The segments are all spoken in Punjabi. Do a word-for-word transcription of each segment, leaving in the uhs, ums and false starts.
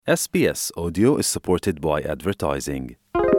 S B S Audio is supported by advertising.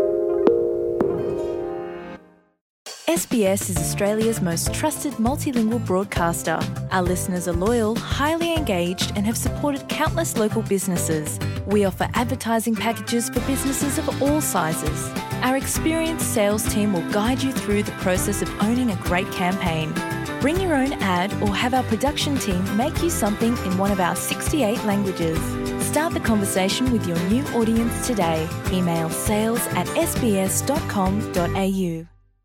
S B S is Australia's most trusted multilingual broadcaster. Our listeners are loyal, highly engaged, and have supported countless local businesses. We offer advertising packages for businesses of all sizes. Our experienced sales team will guide you through the process of owning a great campaign. Bring your own ad or have our production team make you something in one of our sixty-eight languages. Start the conversation with your new audience today. Email sales at s b s dot com dot a u.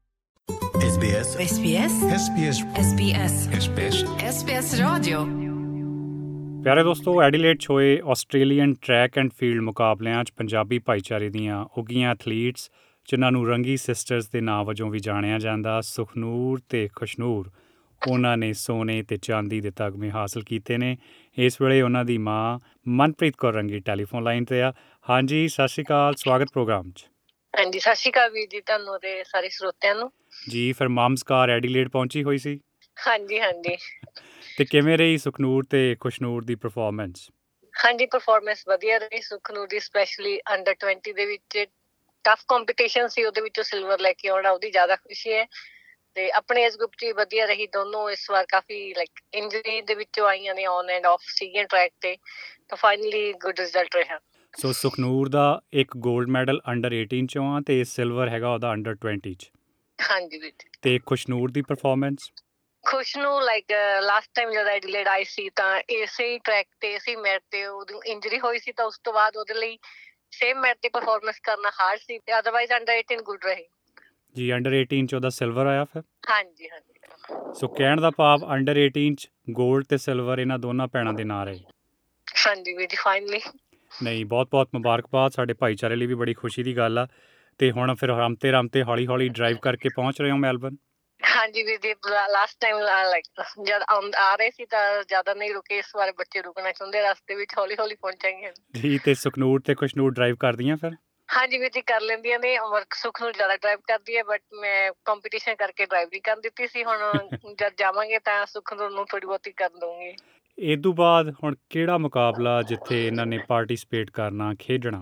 S B S S B S S B S S B S S B S S B S Radio। ਪਿਆਰੇ ਦੋਸਤੋ, ਐਡੀਲੇਡ 'ਚ ਹੋਏ ਆਸਟ੍ਰੇਲੀਅਨ ਟਰੈਕ ਐਂਡ ਫੀਲਡ ਮੁਕਾਬਲਿਆਂ 'ਚ ਪੰਜਾਬੀ ਭਾਈਚਾਰੇ ਦੀਆਂ ਉੱਘੀਆਂ ਐਥਲੀਟਸ, ਜਿਨ੍ਹਾਂ ਨੂੰ ਰੰਗੀ ਸਿਸਟਰਸ ਦੇ ਨਾਂ ਵਜੋਂ ਵੀ ਜਾਣਿਆ ਜਾਂਦਾ, ਸੁਖਨੂਰ ਅਤੇ ਖੁਸ਼ਨੂਰ, ਉਹਨਾਂ ਨੇ ਸੋਨੇ ਅਤੇ ਚਾਂਦੀ ਦੇ ਤਗਮੇ ਹਾਸਲ ਕੀਤੇ ਨੇ। ਇਸ ਵੇਲੇ ਉਹਨਾਂ ਦੀ ਮਾਂ ਮਨਪ੍ਰੀਤ ਕੌਰ ਰੰਗੀ ਟੈਲੀਫੋਨ ਲਾਈਨ 'ਤੇ ਆ। ਹਾਂਜੀ, ਸਤਿ ਸ਼੍ਰੀ ਅਕਾਲ, ਸਵਾਗਤ ਪ੍ਰੋਗਰਾਮ 'ਚ। ਹਾਂਜੀ, ਸਤਿ ਸ਼੍ਰੀ ਅਕਾਲ ਵੀਰ ਜੀ, ਤੁਹਾਨੂੰ ਤੇ ਸਾਰੇ ਸਰੋਤਿਆਂ ਨੂੰ। ਜੀ, ਫਿਰ ਮਾਮਸ ਕਾਰ ਐਡੀਲੇਡ ਪਹੁੰਚੀ ਹੋਈ ਸੀ? ਹਾਂਜੀ ਹਾਂਜੀ। ਅਤੇ ਕਿਵੇਂ ਰਹੀ ਸੁਖਨੂਰ ਅਤੇ ਖੁਸ਼ਨੂਰ ਦੀ ਪਰਫੋਰਮੈਂਸ? ਹਾਂਜੀ, ਪਰਫੋਰਮੈਂਸ ਵਧੀਆ ਰਹੀ ਸੁਖਨੂਰ ਦੀ, ਸਪੈਸ਼ਲੀ ਅੰਡਰ ਟਵੈਂਟੀ ਦੇ ਵਿੱਚ ਟਫ ਕੰਪੀਟੀਸ਼ਨ ਸੀ, ਉਹਦੇ ਵਿੱਚੋਂ ਸਿਲਵਰ ਲੈ ਕੇ ਆਉਣਾ ਉਹਦੀ ਜ਼ਿਆਦਾ ਖੁਸ਼ੀ ਹੈ। ਤੇ ਆਪਣੇ ਏਜ ਗਰੁੱਪ 'ਚ ਵੀ ਵਧੀਆ ਰਹੀ ਦੋਨੋਂ। ਇਸ ਵਾਰ ਕਾਫੀ ਲਾਈਕ ਇੰਜਰੀ ਦੇ ਵਿੱਚੋਂ ਆਈਆਂ ਨੇ, ਔਨ ਐਂਡ ਆਫ ਸੀਗੀਆਂ ਟਰੈਕ ਤੇ, ਤਾਂ ਫਾਈਨਲੀ ਗੁੱਡ ਰਿਜ਼ਲਟ ਰਿਹਾ। ਸੋ ਸੁਖਨੂਰ ਦਾ ਇੱਕ ਗੋਲਡ ਮੈਡਲ ਅੰਡਰ ਏਟੀਨ 'ਚੋਂ ਆ ਅਤੇ ਸਿਲਵਰ ਹੈਗਾ ਉਹਦਾ ਅੰਡਰ ਟਵੈਂਟੀ 'ਚ। ਹਾਂਜੀ ਵੀਰ ਜੀ। ਅਤੇ ਖੁਸ਼ਨੂਰ ਦੀ ਪਰਫੋਰਮੈਂਸ? ਖੁਸ਼ ਨੂੰ ਲਾਈਕ ਲਾਸਟ ਟਾਈਮ ਜਦੋਂ ਐਡੀਲੇਡ ਆਈ ਸੀ ਤਾਂ ਇਸੇ ਹੀ ਟਰੈਕ ਤੇ, ਇਸੇ ਮੈਟ ਤੇ ਉਹਦੀ ਇੰਜਰੀ ਹੋਈ ਸੀ, ਤਾਂ ਉਸ ਤੋਂ ਬਾਅਦ ਉਹਦੇ ਲਈ ਸੇਮ ਮੈਟ ਤੇ ਪਰਫੋਰਮੈਂਸ ਕਰਨਾ ਹਾਰਡ ਸੀ, ਤੇ ਅਦਰਵਾਈਜ਼ ਅੰਡਰ ਏਟੀਨ ਗੁੱਡ ਰਹੀ। ਜੀ, ਅੰਡਰ ਏਟੀਨ 'ਚ ਉਹਦਾ ਸਿਲਵਰ ਆਇਆ ਫਿਰ? ਹਾਂਜੀ ਹਾਂਜੀ। ਸੋ ਕਹਿਣ ਦਾ ਭਾਵ ਅੰਡਰ ਏਟੀਨ 'ਚ ਗੋਲਡ ਅਤੇ ਸਿਲਵਰ ਇਹਨਾਂ ਦੋਨਾਂ ਭੈਣਾਂ ਦੇ ਨਾਂ ਰਹੇ। ਹਾਂਜੀ ਵੀਰ ਜੀ, ਫਾਈਨਲੀ। ਨਹੀਂ, ਬਹੁਤ ਬਹੁਤ ਮੁਬਾਰਕਬਾਦ, ਸਾਡੇ ਭਾਈਚਾਰੇ ਲਈ ਵੀ ਬੜੀ ਖੁਸ਼ੀ ਦੀ ਗੱਲ ਆ। ਅਤੇ ਹੁਣ ਫਿਰ ਰਮਤੇ ਰਮਤੇ ਹੌਲੀ ਹੌਲੀ ਡਰਾਈਵ ਕਰਕੇ ਪਹੁੰਚ ਰਹੇ ਹੋ ਮੈਲਬਰਨ? ਹਾਂਜੀ ਵੀਰ ਜੀ, ਲਾਸਟ ਟਾਈਮ ਲਾਈਕ ਜਦ ਆ ਰਹੇ ਸੀ ਤਾਂ ਜ਼ਿਆਦਾ ਨਹੀਂ ਰੁਕੇ, ਇਸ ਵਾਰ ਬੱਚੇ ਰੁਕਣਾ ਚਾਹੁੰਦੇ ਰਸਤੇ ਵਿੱਚ, ਹੌਲੀ ਹੌਲੀ ਪਹੁੰਚਾਂਗੇ। ਜੀ, ਅਤੇ ਸੁਖਨੂਰ ਅਤੇ ਖੁਸ਼ਨੂਰ ਡਰਾਈਵ ਕਰਦੀਆਂ ਫਿਰ? ਹਾਂਜੀ ਵੀਰ ਜੀ, ਕਰ ਲੈਂਦੀਆਂ ਨੇ। ਸੁਖਨੂਰ ਜ਼ਿਆਦਾ ਡਰਾਈਵ ਕਰਦੀ ਹੈ, ਬਟ ਮੈਂ ਕੰਪੀਟੀਸ਼ਨ ਕਰਕੇ ਡਰਾਈਵ ਵੀ ਕਰ ਦਿੱਤੀ ਸੀ। ਹੁਣ ਜਦ ਜਾਵਾਂਗੇ ਤਾਂ ਸੁਖਨੂਰ ਨੂੰ ਥੋੜ੍ਹੀ ਬਹੁਤੀ ਕਰ ਦਊਂਗੀ। ਇਹ ਤੋਂ ਬਾਅਦ ਹੁਣ ਕਿਹੜਾ ਮੁਕਾਬਲਾ ਜਿੱਥੇ ਇਹਨਾਂ ਨੇ ਪਾਰਟੀਸਪੇਟ ਕਰਨਾ, ਖੇਡਣਾ?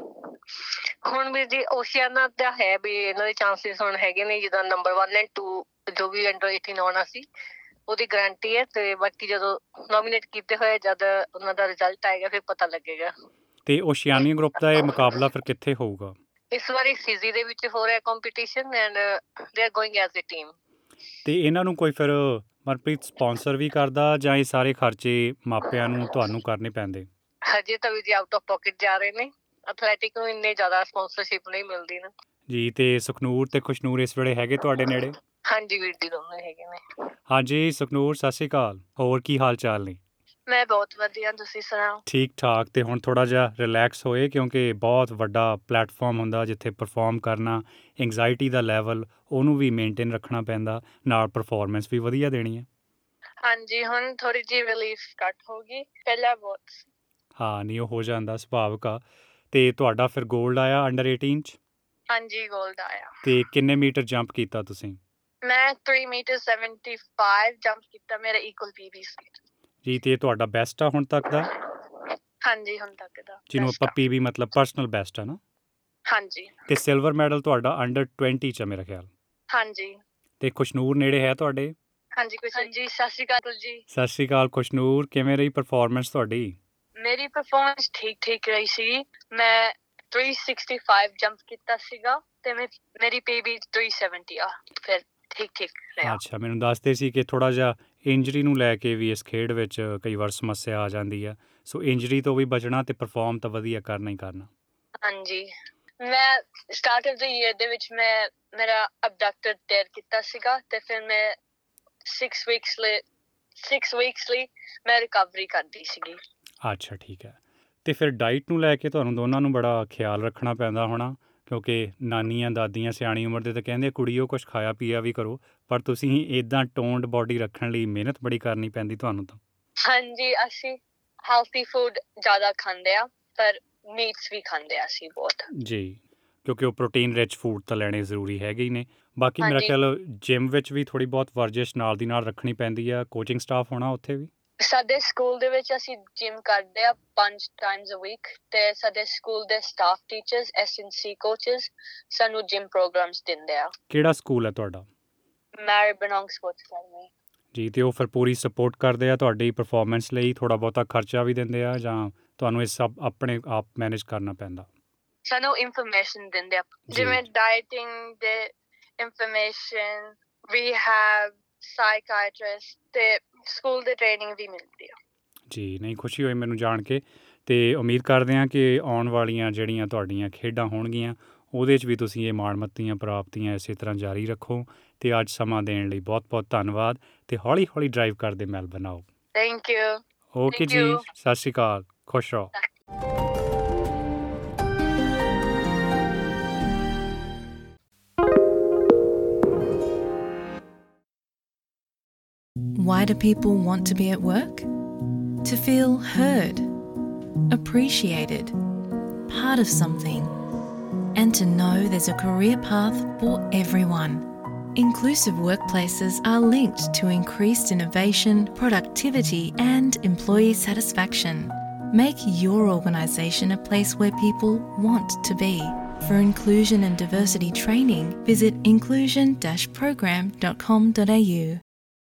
ਹੁਣ ਵੀਰ ਜੀ ਓਸ਼ੀਆਨਾ ਦਾ ਹੈ ਵੀ ਇਹਨਾਂ ਦੇ ਚਾਂਸਿਸ ਹੁਣ ਹੈਗੇ ਨੇ, ਜਿੱਦਾਂ ਨੰਬਰ ਵਨ ਐਂਡ ਟੂ ਜੋ ਵੀ ਅੰਡਰ ਏਟੀਨ ਆਉਣਾ ਸੀ ਉਹਦੀ ਗਰੰਟੀ ਹੈ। ਤੇ ਬਾਕੀ ਜਦੋਂ ਨੋਮੀਨੇਟ ਕੀਤੇ ਹੋਏ ਜਦ ਉਹਨਾਂ ਦਾ ਰਿਜ਼ਲਟ ਆਏਗਾ ਫਿਰ ਪਤਾ ਲੱਗੇਗਾ। ਤੇ ਓਸ਼ੀਆਨੀਆ ਗਰੁੱਪ ਦਾ ਇਹ ਮੁਕਾਬਲਾ ਫਿਰ ਕਿੱਥੇ ਹੋਊਗਾ? ਇਸ ਵਾਰੀ ਫਿਜੀ ਦੇ ਵਿੱਚ ਹੋ ਰਿਹਾ competition, and they are going as a team. ਤੇ ਇਹਨਾਂ ਨੂੰ ਕੋਈ ਫਿਰ ਮਨਪ੍ਰੀਤ ਸਪੋਂਸਰ ਵੀ ਕਰਦਾ ਜਾਂ ਇਹ ਸਾਰੇ ਖਰਚੇ ਮਾਪਿਆਂ ਨੂੰ ਤੁਹਾਨੂੰ ਕਰਨੇ ਪੈਂਦੇ? ਹਜੇ ਤਾਂ ਵੀਰ ਜੀ ਆਊਟ ਆਫ ਪਾਕਟ ਜਾ ਰਹੇ ਨੇ, ਐਥਲੈਟਿਕ ਨੂੰ ਇੰਨੇ ਜ਼ਿਆਦਾ ਸਪੋਂਸਰਸ਼ਿਪ ਨਹੀਂ ਮਿਲਦੀ ਨਾ ਜੀ। ਤੇ ਸੁਖਨੂਰ ਤੇ ਖੁਸ਼ਨੂਰ ਇਸ ਵੇਲੇ ਹੈਗੇ ਤੁਹਾਡੇ ਨੇੜੇ? ਹਾਂਜੀ ਵੀਰ ਜੀ, ਦੋਨੋਂ ਹੈਗੇ ਨੇ। ਹਾਂਜੀ ਸੁਖਨੂਰ, ਸਤਿ ਸ਼੍ਰੀ ਅਕਾਲ, ਹੋਰ ਕੀ ਹਾਲ ਚਾਲ ਨੇ? ਮੈਂ ਬਹੁਤ ਵਧੀਆ, ਤੁਸੀਂ ਸੁਣਾਓ? ਠੀਕ ਠਾਕ। ਤੇ ਹੁਣ ਥੋੜ੍ਹਾ ਜਿਹਾ ਰਿਲੈਕਸ ਹੋਏ ਕਿਉਂਕਿ ਬਹੁਤ ਵੱਡਾ ਪਲੈਟਫਾਰਮ ਹੁੰਦਾ ਜਿੱਥੇ ਪਰਫੋਰਮ ਕਰਨਾ, ਐਂਗਜ਼ਾਇਟੀ ਦਾ ਲੈਵਲ ਉਹਨੂੰ ਵੀ ਮੇਨਟੇਨ ਰੱਖਣਾ ਪੈਂਦਾ, ਨਾਲ ਪਰਫੋਰਮੈਂਸ ਵੀ ਵਧੀਆ ਦੇਣੀ ਹੈ। ਹਾਂਜੀ, ਹੁਣ ਥੋੜ੍ਹੀ ਜਿਹੀ ਰਿਲੀਫ ਘੱਟ ਹੋ ਗਈ, ਪਹਿਲਾਂ ਬਹੁਤ। ਹਾਂ, ਨਹੀਂ ਉਹ ਹੋ ਜਾਂਦਾ, ਸੁਭਾਵਿਕ ਆ। ਅਤੇ ਤੁਹਾਡਾ ਫਿਰ ਗੋਲਡ ਆਇਆ ਅੰਡਰ ਏਟੀਨ 'ਚ? ਹਾਂਜੀ, ਗੋਲਡ ਆਇਆ। ਅਤੇ ਕਿੰਨੇ ਮੀਟਰ ਜੰਪ ਕੀਤਾ ਤੁਸੀਂ? ਮੈਂ three metre seventy five jump ਕੀਤਾ, ਮੇਰਾ ਇਕੁਅਲ ਪੀ ਬੀ ਸੀ ਜੀ। ਅਤੇ ਤੁਹਾਡਾ ਬੈਸਟ ਆ ਹੁਣ ਤੱਕ ਦਾ? ਹਾਂਜੀ, ਹੁਣ ਤੱਕ ਦਾ, ਜਿਹਨੂੰ ਆਪਾਂ ਪੀ ਬੀ ਮਤਲਬ ਪਰਸਨਲ ਬੈਸਟ ਆ ਨਾ? ਹਾਂਜੀ। ਅਤੇ ਸਿਲਵਰ ਮੈਡਲ ਤੁਹਾਡਾ ਅੰਡਰ ਟਵੈਂਟੀ 'ਚ ਆ ਮੇਰਾ ਖਿਆਲ? ਹਾਂਜੀ। ਅਤੇ ਖੁਸ਼ਨੂਰ ਨੇੜੇ ਹੈ ਤੁਹਾਡੇ? ਹਾਂਜੀ ਹਾਂਜੀ। ਸਤਿ ਸ਼੍ਰੀ ਅਕਾਲ ਜੀ। ਸਤਿ ਸ਼੍ਰੀ ਅਕਾਲ ਖੁਸ਼ਨੂਰ, ਕਿਵੇਂ ਰਹੀ ਪਰਫੋਰਮੈਂਸ ਤੁਹਾਡੀ? ਮੇਰੀ ਪਰਫੋਰਮੈਂਸ ਠੀਕ ਠੀਕ ਰਹੀ ਸੀ। ਮੈਂ ਥ੍ਰੀ ਸਿਕਸਟੀ ਫਾਈਵ ਜੰਪ ਕੀਤਾ ਸੀਗਾ ਅਤੇ ਮੇਰੀ ਪੀ ਬੀ ਥ੍ਰੀ ਸੈਵਨਟੀ ਆ, ਫਿਰ ਠੀਕ ਠੀਕ ਰਿਹਾ। ਅੱਛਾ, ਮੈਨੂੰ ਦੱਸਦੇ ਸੀ ਕਿ ਥੋੜ੍ਹਾ ਜਿਹਾ ਇੰਜਰੀ ਨੂੰ ਲੈ ਕੇ ਵੀ ਇਸ ਖੇਡ ਵਿੱਚ ਕਈ ਵਾਰ ਸਮੱਸਿਆ ਆ ਜਾਂਦੀ ਆ, ਸੋ ਇੰਜਰੀ ਤੋਂ ਵੀ ਬਚਣਾ ਅਤੇ ਪਰਫੋਰਮ ਤਾਂ ਵਧੀਆ ਕਰਨਾ ਹੀ ਕਰਨਾ। ਹਾਂਜੀ, ਮੈਂ ਸਟਾਰਟ ਆਫ ਦਾ ਈਅਰ ਦੇ ਵਿੱਚ ਮੈਂ ਮੇਰਾ ਅਬਡਕਟਰ ਟੇਅਰ ਕੀਤਾ ਸੀਗਾ, ਅਤੇ ਫਿਰ ਮੈਂ ਸਿਕਸ ਵੀਕਸ ਲਈ ਸਿਕਸ ਵੀਕਸ ਲਈ ਮੈਂ ਰਿਕਵਰੀ ਕਰਦੀ ਸੀਗੀ। ਅੱਛਾ, ਠੀਕ ਹੈ। ਅਤੇ ਫਿਰ ਡਾਈਟ ਨੂੰ ਲੈ ਕੇ ਤੁਹਾਨੂੰ ਦੋਨਾਂ ਨੂੰ ਬੜਾ ਖਿਆਲ ਰੱਖਣਾ ਪੈਂਦਾ ਹੋਣਾ, ਕਿਉਂਕਿ ਨਾਨੀਆਂ ਦਾਦੀਆਂ ਸਿਆਣੀ ਉਮਰ ਦੇ ਤਾਂ ਕਹਿੰਦੇ ਕੁੜੀਓ ਕੁਛ ਖਾਇਆ ਪੀਆ ਵੀ ਕਰੋ, ਪਰ ਤੁਸੀਂ ਇੱਦਾਂ ਟੋਨਡ ਬੋਡੀ ਰੱਖਣ ਲਈ ਮਿਹਨਤ ਬੜੀ ਕਰਨੀ ਪੈਂਦੀ ਤੁਹਾਨੂੰ ਤਾਂ। ਹਾਂਜੀ, ਅਸੀਂ ਹੈਲਥੀ ਫੂਡ ਜ਼ਿਆਦਾ ਖਾਂਦੇ ਆ, ਪਰ ਮੀਟਸ ਵੀ ਖਾਂਦੇ ਆ ਅਸੀਂ ਬਹੁਤ। ਜੀ, ਕਿਉਂਕਿ ਉਹ ਪ੍ਰੋਟੀਨ ਰਿਚ ਫੂਡ ਤਾਂ ਲੈਣੇ ਜ਼ਰੂਰੀ ਹੈਗੇ ਹੀ ਨੇ। ਬਾਕੀ ਮੇਰਾ ਖਿਆਲ ਜਿੰਮ ਵਿੱਚ ਵੀ ਥੋੜ੍ਹੀ ਬਹੁਤ ਵਰਜਿਸ਼ ਨਾਲ ਦੀ ਨਾਲ ਰੱਖਣੀ ਪੈਂਦੀ ਆ, ਕੋਚਿੰਗ ਸਟਾਫ ਹੋਣਾ ਉੱਥੇ ਵੀ? ਸਾਡੇ ਸਕੂਲ ਦੇ ਵਿੱਚ ਅਸੀਂ ਜਿਮ ਕਰਦੇ ਆ ਪੰਜ ਟਾਈਮਸ ਅ ਵੀਕ ਤੇ ਸਾਡੇ ਸਕੂਲ ਦੇ staff teachers S N C coaches ਸਾਨੂੰ ਜਿਮ ਪ੍ਰੋਗਰਾਮਸ ਦਿੰਦੇ ਆ। ਕਿਹੜਾ ਸਕੂਲ ਹੈ ਤੁਹਾਡਾ? ਮੈਰੀ ਬਨੋਂਗ ਸਪੋਰਟਸ ਅਕੈਡਮੀ ਜੀ। ਤੇ ਉਹ ਫਿਰ ਪੂਰੀ ਸਪੋਰਟ ਕਰਦੇ ਆ ਤੁਹਾਡੀ ਪਰਫਾਰਮੈਂਸ ਲਈ? ਥੋੜ੍ਹਾ ਬਹੁਤਾ ਖਰਚਾ ਵੀ ਦਿੰਦੇ ਆ ਜਾਂ ਤੁਹਾਨੂੰ ਇਹ ਸਭ ਆਪਣੇ ਆਪ ਮੈਨੇਜ ਕਰਨਾ ਪੈਂਦਾ? ਸਾਨੂੰ ਇਨਫੋਰਮੇਸ਼ਨ ਦਿੰਦੇ ਆ, ਜਿਵੇਂ ਡਾਈਟਿੰਗ ਦੇ ਇਨਫੋਰਮੇਸ਼ਨ, ਰੀਹੈਬ, ਸਾਈਕਾਇਟਰਿਸਟ ਤੇ ਸਕੂਲ ਦੀ ਟ੍ਰੇਨਿੰਗ ਵੀ ਮਿਲਦੀ ਆ। ਜੀ, ਨਹੀਂ ਖੁਸ਼ੀ ਹੋਈ ਮੈਨੂੰ ਜਾਣ ਕੇ ਅਤੇ ਉਮੀਦ ਕਰਦੇ ਹਾਂ ਕਿ ਆਉਣ ਵਾਲੀਆਂ ਜਿਹੜੀਆਂ ਤੁਹਾਡੀਆਂ ਖੇਡਾਂ ਹੋਣਗੀਆਂ ਉਹਦੇ 'ਚ ਵੀ ਤੁਸੀਂ ਇਹ ਮਾਣਮੱਤੀਆਂ ਪ੍ਰਾਪਤੀਆਂ ਇਸੇ ਤਰ੍ਹਾਂ ਜਾਰੀ ਰੱਖੋ। ਅਤੇ ਅੱਜ ਸਮਾਂ ਦੇਣ ਲਈ ਬਹੁਤ ਬਹੁਤ ਧੰਨਵਾਦ ਅਤੇ ਹੌਲੀ ਹੌਲੀ ਡਰਾਈਵ ਕਰਦੇ ਮੈਲਬਰਨ ਆਓ। Thank you. ਓਕੇ ਜੀ, ਸਤਿ ਸ਼੍ਰੀ ਅਕਾਲ, ਖੁਸ਼ ਰਹੋ। Why do people want to be at work? To feel heard, appreciated, part of something, and to know there's a career path for everyone. Inclusive workplaces are linked to increased innovation, productivity, and employee satisfaction. Make your organisation a place where people want to be. For inclusion and diversity training, visit inclusion dash program dot com dot a u.